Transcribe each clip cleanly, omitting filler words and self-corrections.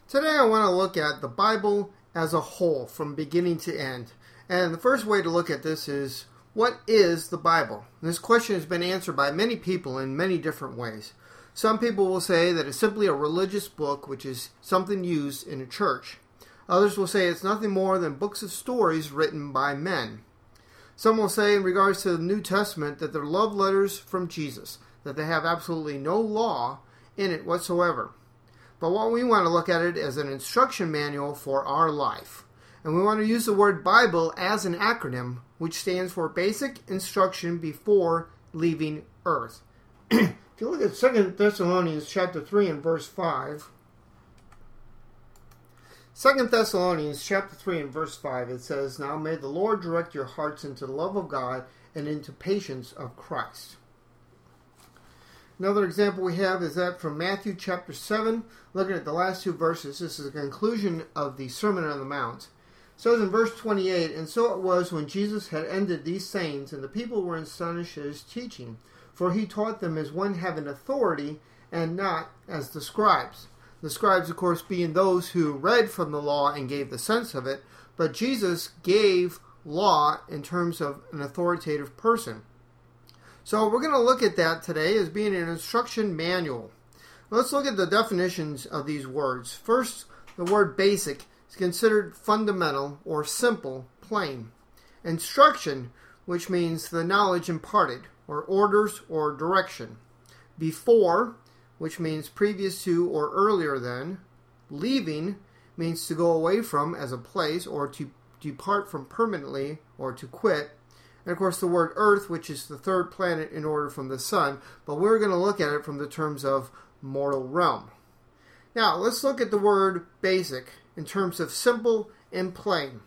Today I want to look at the Bible as a whole, from beginning to end. And the first way to look at this is, what is the Bible? And this question has been answered by many people in many different ways. Some people will say that it's simply a religious book, which is something used in a church. Others will say it's nothing more than books of stories written by men. Some will say in regards to the New Testament that they're love letters from Jesus, that they have absolutely no law in it whatsoever. But what we want to look at it as an instruction manual for our life. And we want to use the word Bible as an acronym, which stands for Basic Instruction Before Leaving Earth. If you look at 2 Thessalonians chapter 3 and verse 5, 2 Thessalonians chapter 3 and verse 5, it says, "Now may the Lord direct your hearts into the love of God and into patience of Christ." Another example we have is that from Matthew chapter 7, looking at the last two verses. This is the conclusion of the Sermon on the Mount. It says in verse 28, "And so it was when Jesus had ended these sayings, and the people were astonished at his teaching, for he taught them as one having authority, and not as the scribes." The scribes, of course, being those who read from the law and gave the sense of it, but Jesus gave law in terms of an authoritative person. So we're going to look at that today as being an instruction manual. Let's look at the definitions of these words. First, the word basic is considered fundamental or simple, plain. Instruction, which means the knowledge imparted, or orders or direction. Before, which means previous to or earlier than. Leaving means to go away from as a place, or to depart from permanently, or to quit. And of course the word earth, which is the third planet in order from the sun, but we're going to look at it from the terms of mortal realm. Now let's look at the word basic in terms of simple and plain.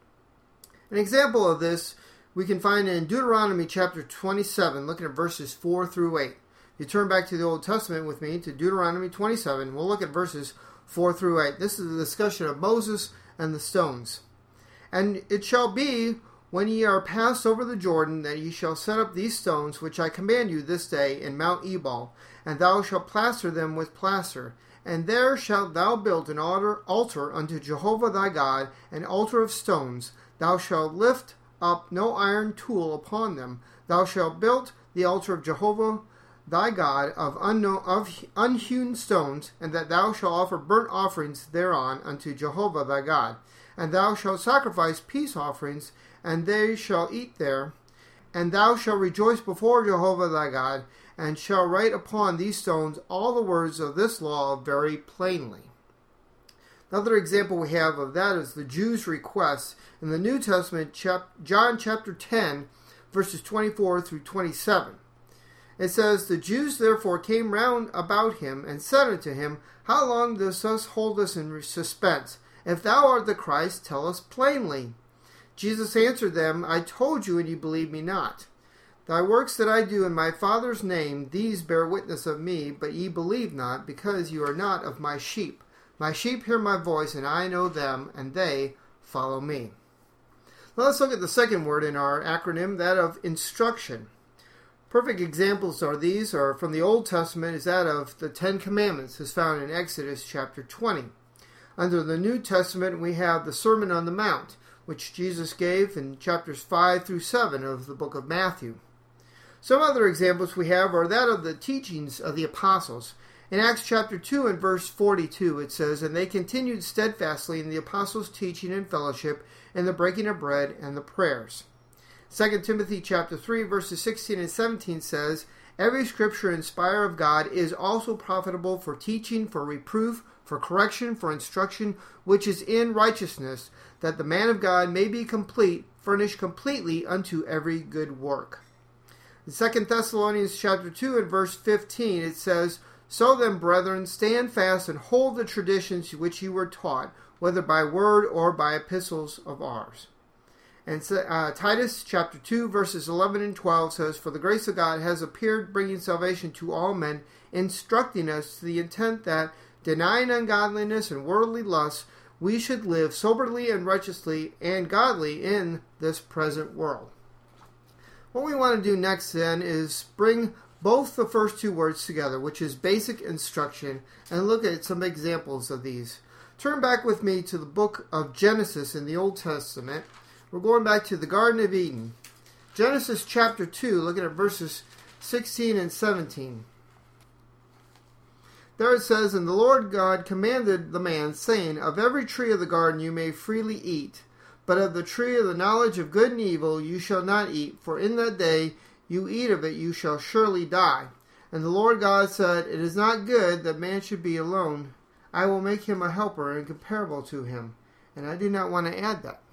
An example of this we can find in Deuteronomy chapter 27, looking at verses 4 through 8. If you turn back to the Old Testament with me to Deuteronomy 27, we'll look at verses 4 through 8. This is the discussion of Moses and the stones. "And it shall be, when ye are passed over the Jordan, that ye shall set up these stones, which I command you this day, in Mount Ebal, and thou shalt plaster them with plaster. And there shalt thou build an altar unto Jehovah thy God, an altar of stones. Thou shalt lift up no iron tool upon them. Thou shalt build the altar of Jehovah thy God of unhewn stones, and that thou shalt offer burnt offerings thereon unto Jehovah thy God. And thou shalt sacrifice peace offerings, and they shall eat there. And thou shalt rejoice before Jehovah thy God, and shall write upon these stones all the words of this law very plainly." Another example we have of that is the Jews' request in the New Testament, John chapter 10, verses 24 through 27. It says, "The Jews therefore came round about him, and said unto him, How long dost thou hold us in suspense? If thou art the Christ, tell us plainly. Jesus answered them, I told you, and ye believe me not. Thy works that I do in my Father's name, these bear witness of me, but ye believe not, because you are not of my sheep. My sheep hear my voice, and I know them, and they follow me." Now let's look at the second word in our acronym, that of instruction. Perfect examples are from the Old Testament, is that of the Ten Commandments, as found in Exodus chapter 20. Under the New Testament, we have the Sermon on the Mount, which Jesus gave in chapters 5 through 7 of the book of Matthew. Some other examples we have are that of the teachings of the apostles. In Acts chapter 2 and verse 42 it says, "And they continued steadfastly in the apostles' teaching and fellowship, in the breaking of bread and the prayers." 2 Timothy chapter 3 verses 16 and 17 says, "Every scripture inspired of God is also profitable for teaching, for reproof, for correction, for instruction, which is in righteousness, that the man of God may be complete, furnished completely unto every good work." In 2 Thessalonians chapter 2 and verse 15 it says, "So then, brethren, stand fast and hold the traditions which you were taught, whether by word or by epistles of ours." And Titus chapter 2 verses 11 and 12 says, "For the grace of God has appeared, bringing salvation to all men, instructing us to the intent that, denying ungodliness and worldly lusts, we should live soberly and righteously and godly in this present world." What we want to do next then is bring both the first two words together, which is basic instruction, and look at some examples of these. Turn back with me to the book of Genesis in the Old Testament. We're going back to the Garden of Eden. Genesis chapter 2, looking at verses 16 and 17. There it says, And the Lord God commanded the man, saying, Of every tree of the garden you may freely eat, but of the tree of the knowledge of good and evil you shall not eat, for in that day you eat of it you shall surely die. And the Lord God said, It is not good that man should be alone. I will make him a helper incomparable to him. And I did not want to add that.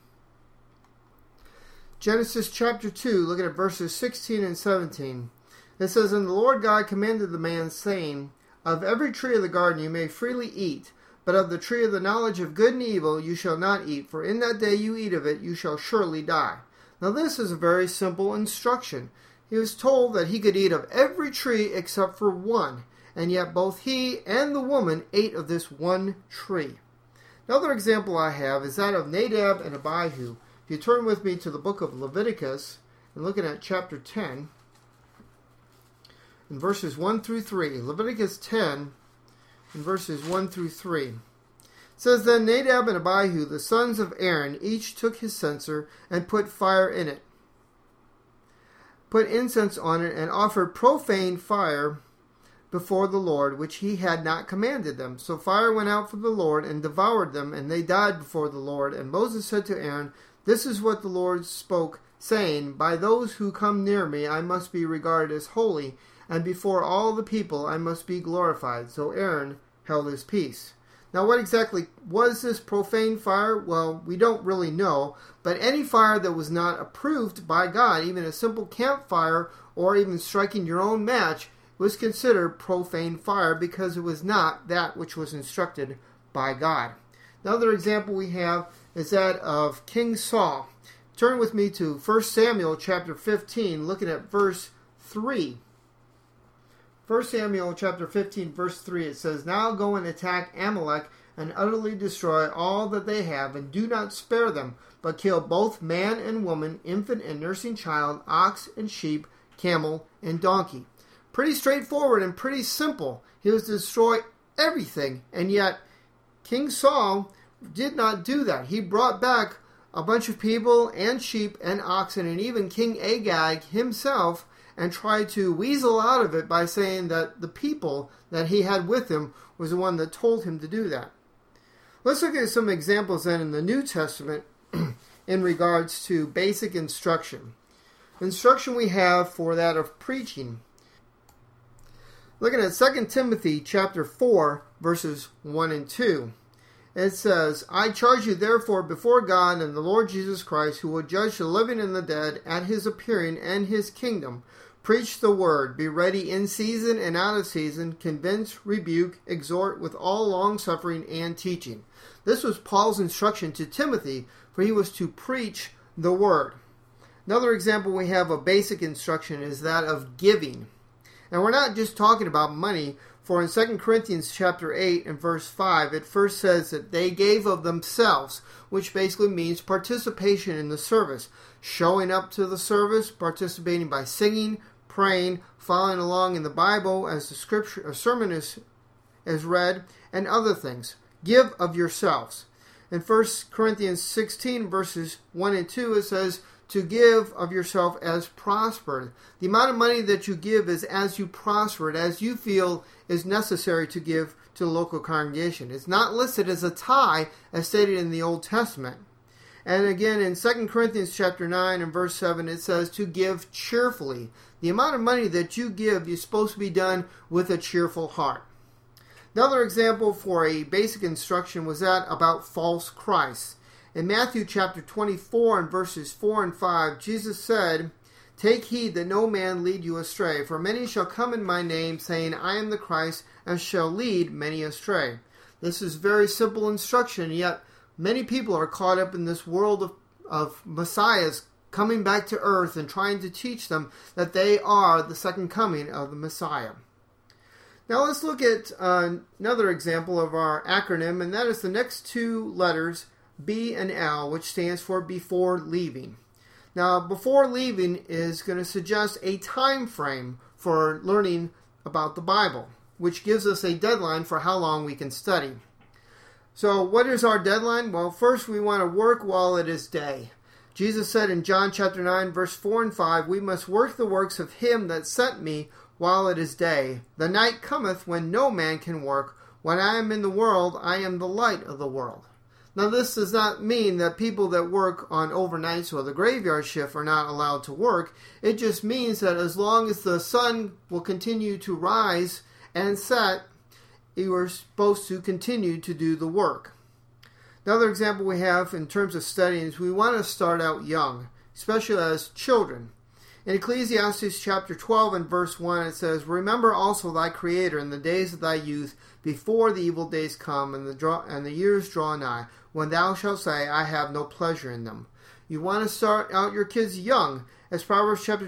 Genesis chapter 2, looking at verses 16 and 17. It says, And the Lord God commanded the man, saying, Of every tree of the garden you may freely eat, but of the tree of the knowledge of good and evil you shall not eat, for in that day you eat of it you shall surely die. Now this is a very simple instruction. He was told that he could eat of every tree except for one, and yet both he and the woman ate of this one tree. Another example I have is that of Nadab and Abihu. If you turn with me to the book of Leviticus, and looking at chapter 10, in verses 1 through 3, Leviticus 10, in verses 1 through 3. It says, Then Nadab and Abihu, the sons of Aaron, each took his censer and put fire in it, put incense on it, and offered profane fire before the Lord, which he had not commanded them. So fire went out from the Lord and devoured them, and they died before the Lord. And Moses said to Aaron, This is what the Lord spoke, saying, By those who come near me I must be regarded as holy, and before all the people I must be glorified. So Aaron held his peace. Now what exactly was this profane fire? Well, we don't really know, but any fire that was not approved by God, even a simple campfire or even striking your own match, was considered profane fire because it was not that which was instructed by God. Another example we have is that of King Saul. Turn with me to 1 Samuel chapter 15, looking at verse 3. 1 Samuel chapter 15, verse 3, it says, Now go and attack Amalek and utterly destroy all that they have, and do not spare them, but kill both man and woman, infant and nursing child, ox and sheep, camel and donkey. Pretty straightforward and pretty simple. He was to destroy everything, and yet King Saul did not do that. He brought back a bunch of people and sheep and oxen, and even King Agag himself, and tried to weasel out of it by saying that the people that he had with him was the one that told him to do that. Let's look at some examples then in the New Testament in regards to basic instruction. Instruction we have for that of preaching. Looking at 2 Timothy chapter 4, verses 1 and 2. It says, I charge you therefore before God and the Lord Jesus Christ, who will judge the living and the dead at his appearing and his kingdom. Preach the word, be ready in season and out of season, convince, rebuke, exhort with all longsuffering and teaching. This was Paul's instruction to Timothy, for he was to preach the word. Another example we have of basic instruction is that of giving. And we're not just talking about money, for in 2 Corinthians chapter 8 and verse 5, it first says that they gave of themselves, which basically means participation in the service. Showing up to the service, participating by singing, praying, following along in the Bible as the scripture or sermon is read, and other things. Give of yourselves. In 1 Corinthians 16 verses 1 and 2 it says, to give of yourself as prospered. The amount of money that you give is as you prosper it, as you feel is necessary to give to the local congregation. It's not listed as a tithe as stated in the Old Testament. And again in 2 Corinthians chapter 9 and verse 7 it says to give cheerfully. The amount of money that you give is supposed to be done with a cheerful heart. Another example for a basic instruction was that about false Christs. In Matthew chapter 24 and verses 4 and 5, Jesus said, Take heed that no man lead you astray, for many shall come in my name, saying, I am the Christ, and shall lead many astray. This is very simple instruction, yet many people are caught up in this world of messiahs coming back to earth and trying to teach them that they are the second coming of the Messiah. Now let's look at another example of our acronym, and that is the next two letters, B and L, which stands for before leaving. Now, before leaving is going to suggest a time frame for learning about the Bible, which gives us a deadline for how long we can study. So what is our deadline? Well, first we want to work while it is day. Jesus said in John chapter 9, verse 4 and 5, we must work the works of him that sent me while it is day. The night cometh when no man can work. When I am in the world, I am the light of the world. Now this does not mean that people that work on overnights or the graveyard shift are not allowed to work. It just means that as long as the sun will continue to rise and set, you are supposed to continue to do the work. Another example we have in terms of studying is we want to start out young, especially as children. In Ecclesiastes chapter 12 and verse 1 it says, remember also thy Creator in the days of thy youth, before the evil days come and the years draw nigh, when thou shalt say, I have no pleasure in them. You want to start out your kids young. As Proverbs chapter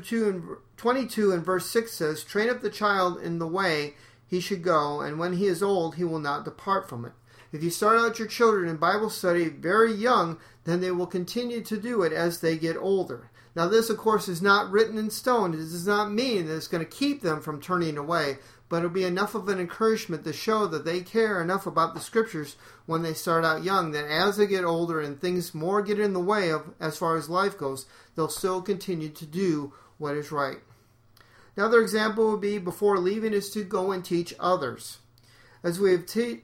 22 and verse 6 says, train up the child in the way he should go, and when he is old he will not depart from it. If you start out your children in Bible study very young, then they will continue to do it as they get older. Now this, of course, is not written in stone. It does not mean that it's going to keep them from turning away, but it'll be enough of an encouragement to show that they care enough about the Scriptures when they start out young, that as they get older and things more get in the way of as far as life goes, they'll still continue to do what is right. Another example would be before leaving is to go and teach others. As we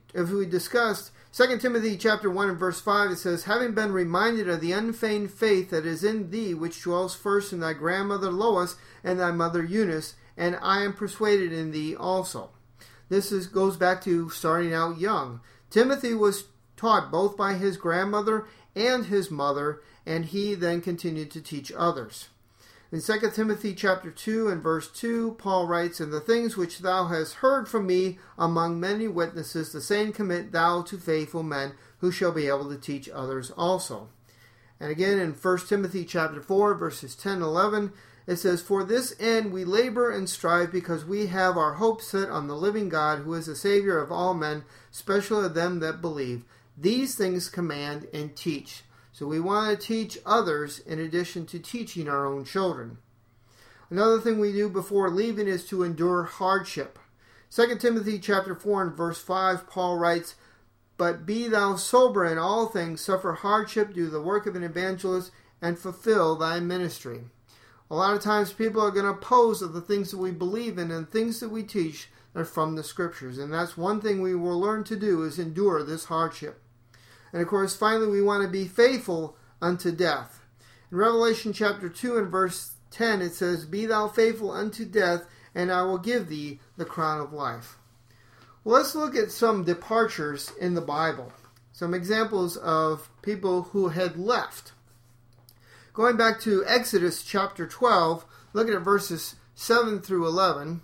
discussed, 2 Timothy chapter 1 and verse 5, it says, having been reminded of the unfeigned faith that is in thee, which dwells first in thy grandmother Lois and thy mother Eunice, and I am persuaded in thee also. This goes back to starting out young. Timothy was taught both by his grandmother and his mother, and he then continued to teach others. In 2 Timothy chapter 2 and verse 2, Paul writes, and the things which thou hast heard from me among many witnesses, the same commit thou to faithful men, who shall be able to teach others also. And again in 1 Timothy chapter 4, verses 10 and 11, it says, for this end we labor and strive, because we have our hope set on the living God, who is the Savior of all men, especially of them that believe. These things command and teach. So we want to teach others in addition to teaching our own children. Another thing we do before leaving is to endure hardship. 2 Timothy chapter 4 and verse 5, Paul writes, but be thou sober in all things, suffer hardship, do the work of an evangelist, and fulfill thy ministry. A lot of times people are going to oppose the things that we believe in and things that we teach are from the Scriptures. And that's one thing we will learn to do, is endure this hardship. And of course, finally, we want to be faithful unto death. In Revelation chapter 2 and verse 10, it says, be thou faithful unto death, and I will give thee the crown of life. Well, let's look at some departures in the Bible. Some examples of people who had left. Going back to Exodus chapter 12, looking at verses 7 through 11.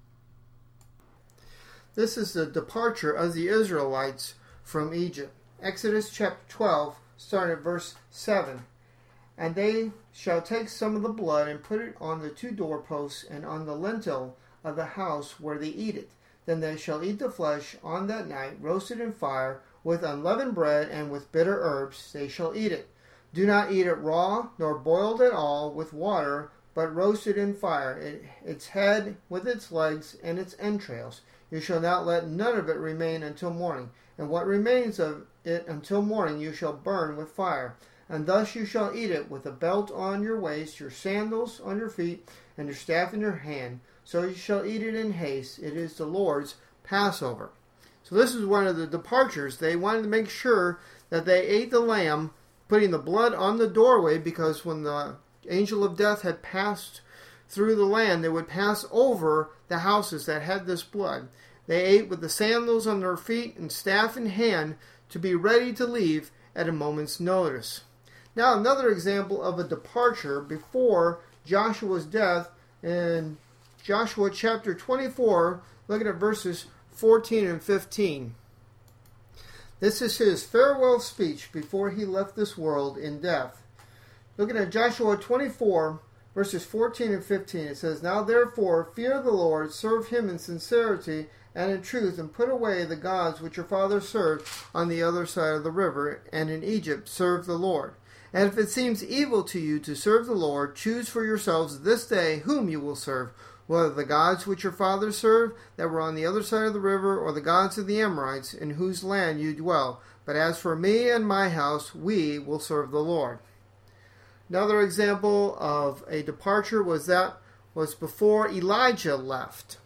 This is the departure of the Israelites from Egypt. Exodus chapter 12, starting at verse 7. And they shall take some of the blood and put it on the two doorposts and on the lintel of the house where they eat it. Then they shall eat the flesh on that night, roasted in fire, with unleavened bread and with bitter herbs they shall eat it. Do not eat it raw, nor boiled at all with water, but roasted in fire, its head with its legs and its entrails. You shall not let none of it remain until morning. And what remains of it until morning you shall burn with fire. And thus you shall eat it with a belt on your waist, your sandals on your feet, and your staff in your hand. So you shall eat it in haste. It is the Lord's Passover. So this is one of the departures. They wanted to make sure that they ate the lamb, putting the blood on the doorway, because when the angel of death had passed through the land, they would pass over the houses that had this blood. They ate with the sandals on their feet and staff in hand to be ready to leave at a moment's notice. Now another example of a departure before Joshua's death in Joshua chapter 24, looking at verses 14 and 15. This is his farewell speech before he left this world in death. Looking at Joshua 24, verses 14 and 15, it says, Now therefore fear the Lord, serve him in sincerity and in truth, and put away the gods which your fathers served on the other side of the river, and in Egypt serve the Lord. And if it seems evil to you to serve the Lord, choose for yourselves this day whom you will serve, whether the gods which your fathers served that were on the other side of the river, or the gods of the Amorites in whose land you dwell. But as for me and my house, we will serve the Lord. Another example of a departure was before Elijah left.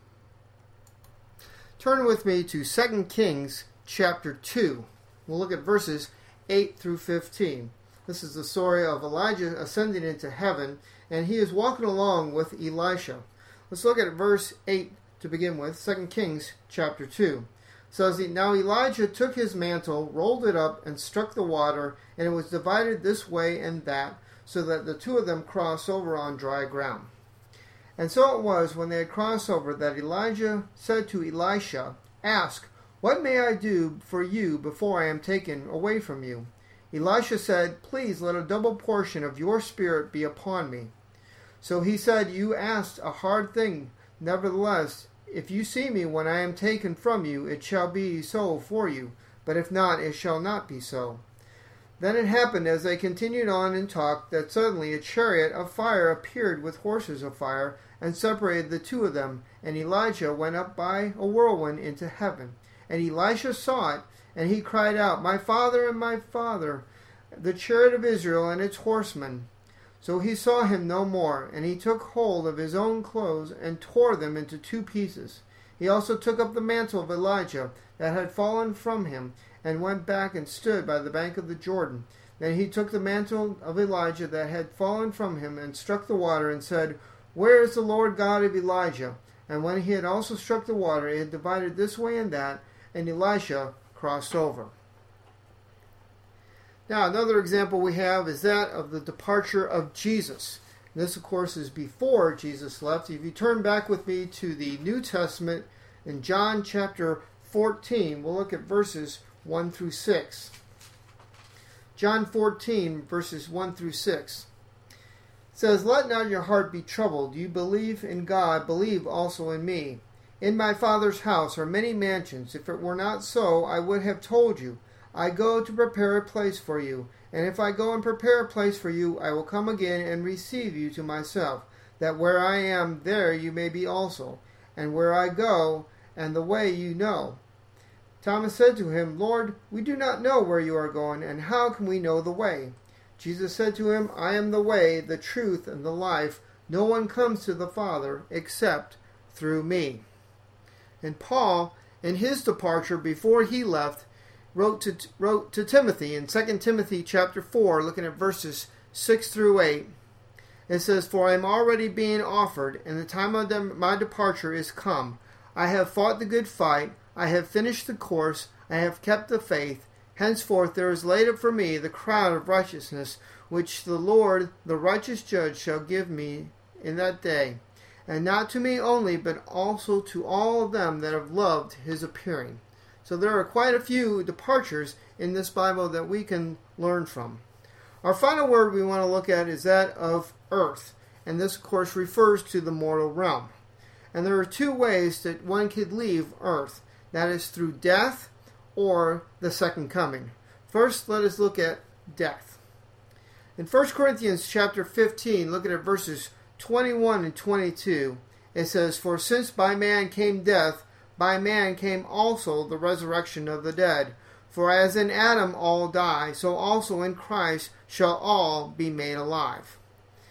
Turn with me to 2 Kings chapter 2. We'll look at verses 8 through 15. This is the story of Elijah ascending into heaven, and he is walking along with Elisha. Let's look at verse 8 to begin with, 2 Kings chapter 2. It says, Now Elijah took his mantle, rolled it up, and struck the water, and it was divided this way and that, so that the two of them crossed over on dry ground. And so it was, when they had crossed over, that Elijah said to Elisha, Ask, what may I do for you before I am taken away from you? Elisha said, Please let a double portion of your spirit be upon me. So he said, You asked a hard thing. Nevertheless, if you see me when I am taken from you, it shall be so for you. But if not, it shall not be so. Then it happened, as they continued on and talked, that suddenly a chariot of fire appeared with horses of fire, and separated the two of them. And Elijah went up by a whirlwind into heaven. And Elisha saw it, and he cried out, My father and my father, the chariot of Israel and its horsemen. So he saw him no more, and he took hold of his own clothes, and tore them into two pieces. He also took up the mantle of Elijah that had fallen from him, and went back and stood by the bank of the Jordan. Then he took the mantle of Elijah that had fallen from him, and struck the water, and said, Where is the Lord God of Elijah? And when he had also struck the water, it had divided this way and that, and Elisha crossed over. Now, another example we have is that of the departure of Jesus. This, of course, is before Jesus left. If you turn back with me to the New Testament in John chapter 14, we'll look at verses 1 through 6. John 14, verses 1 through 6. It says, Let not your heart be troubled. You believe in God, believe also in me. In my Father's house are many mansions. If it were not so, I would have told you. I go to prepare a place for you. And if I go and prepare a place for you, I will come again and receive you to myself, that where I am, there you may be also. And where I go, and the way you know. Thomas said to him, Lord, we do not know where you are going, and how can we know the way? Jesus said to him, I am the way, the truth, and the life. No one comes to the Father except through me. And Paul, in his departure before he left, wrote to Timothy in 2 Timothy chapter 4, looking at verses 6 through 8. It says, For I am already being offered, and the time of my departure is come. I have fought the good fight. I have finished the course. I have kept the faith. Henceforth there is laid up for me the crown of righteousness, which the Lord, the righteous judge, shall give me in that day. And not to me only, but also to all of them that have loved his appearing. So there are quite a few departures in this Bible that we can learn from. Our final word we want to look at is that of earth. And this, of course, refers to the mortal realm. And there are two ways that one could leave earth. That is through death or the second coming. First, let us look at death. In 1 Corinthians chapter 15, looking at verses 21 and 22, it says, For since by man came death, by man came also the resurrection of the dead. For as in Adam all die, so also in Christ shall all be made alive.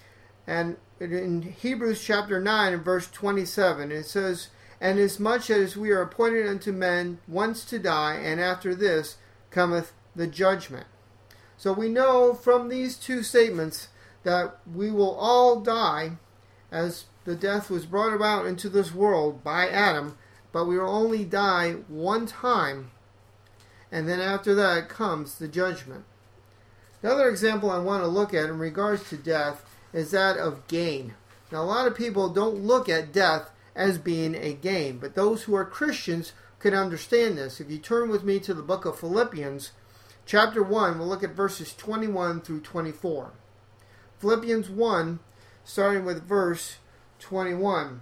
And in Hebrews chapter 9 and verse 27, it says, And as much as we are appointed unto men once to die, and after this cometh the judgment. So we know from these two statements that we will all die, as the death was brought about into this world by Adam, but we will only die one time, and then after that comes the judgment. The other example I want to look at in regards to death is that of gain. Now, a lot of people don't look at death as being a gain, but those who are Christians can understand this. If you turn with me to the book of Philippians, chapter 1, we'll look at verses 21 through 24. Philippians 1, starting with verse 21.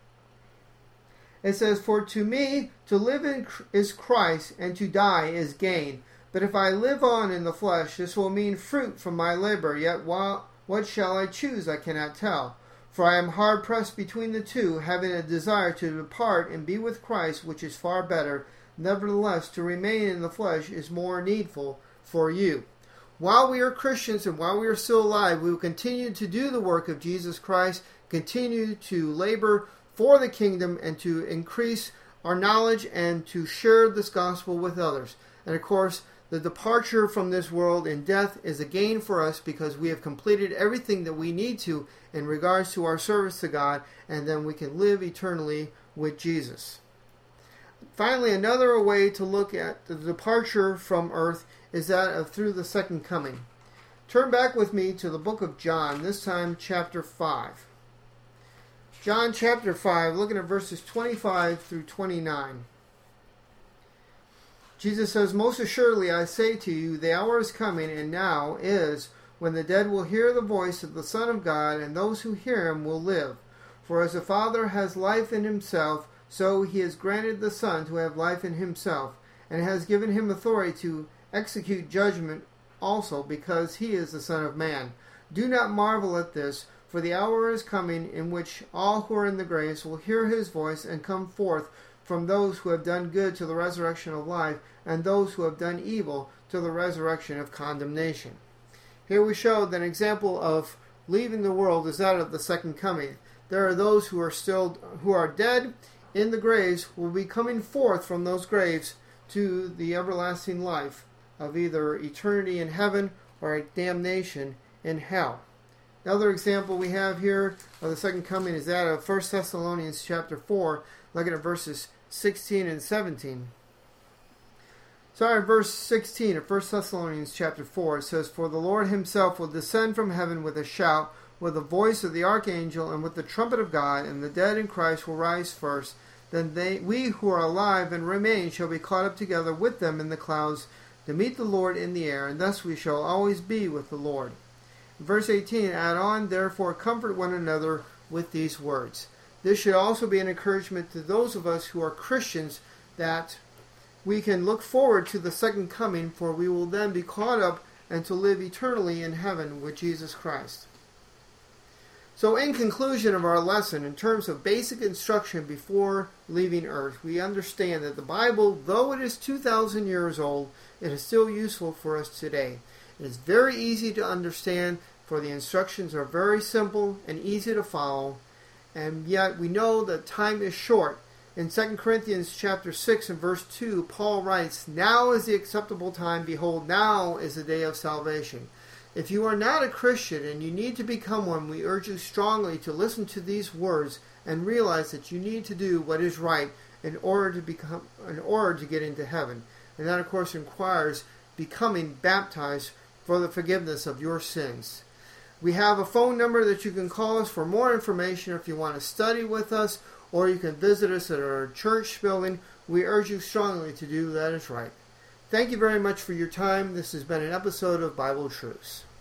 It says, For to me to live is Christ, and to die is gain. But if I live on in the flesh, this will mean fruit from my labor. Yet what shall I choose, I cannot tell. For I am hard pressed between the two, having a desire to depart and be with Christ, which is far better. Nevertheless, to remain in the flesh is more needful for you. While we are Christians and while we are still alive, we will continue to do the work of Jesus Christ, continue to labor for the kingdom, and to increase our knowledge and to share this gospel with others. And of course, the departure from this world in death is a gain for us because we have completed everything that we need to in regards to our service to God, and then we can live eternally with Jesus. Finally, another way to look at the departure from earth is that of through the second coming. Turn back with me to the book of John, this time chapter 5. John chapter 5, looking at verses 25 through 29. Jesus says, "Most assuredly I say to you, the hour is coming, and now is, when the dead will hear the voice of the Son of God, and those who hear him will live. For as the Father has life in himself, so he has granted the Son to have life in himself, and has given him authority to execute judgment also, because he is the Son of Man. Do not marvel at this, for the hour is coming in which all who are in the graves will hear his voice and come forth, from those who have done good to the resurrection of life, and those who have done evil to the resurrection of condemnation." Here we show that an example of leaving the world is that of the second coming. There are those who are dead in the graves will be coming forth from those graves to the everlasting life of either eternity in heaven or damnation in hell. Another example we have here of the second coming is that of 1 Thessalonians chapter 4, looking at verses 16 and 17. Verse 16 of 1 Thessalonians chapter 4, it says, "For the Lord himself will descend from heaven with a shout, with the voice of the archangel, and with the trumpet of God, and the dead in Christ will rise first. Then we who are alive and remain shall be caught up together with them in the clouds to meet the Lord in the air, and thus we shall always be with the Lord." Verse 18, "Add on, therefore, comfort one another with these words." This should also be an encouragement to those of us who are Christians, that we can look forward to the second coming, for we will then be caught up and to live eternally in heaven with Jesus Christ. So in conclusion of our lesson, in terms of basic instruction before leaving earth, we understand that the Bible, though it is 2,000 years old, it is still useful for us today. It is very easy to understand, for the instructions are very simple and easy to follow, and yet we know that time is short. In 2 Corinthians chapter 6 and verse 2, Paul writes, "Now is the acceptable time, behold, now is the day of salvation." If you are not a Christian and you need to become one, we urge you strongly to listen to these words and realize that you need to do what is right in order to get into heaven. And that, of course, requires becoming baptized for the forgiveness of your sins. We have a phone number that you can call us for more information if you want to study with us, or you can visit us at our church building. We urge you strongly to do that is right. Thank you very much for your time. This has been an episode of Bible Truths.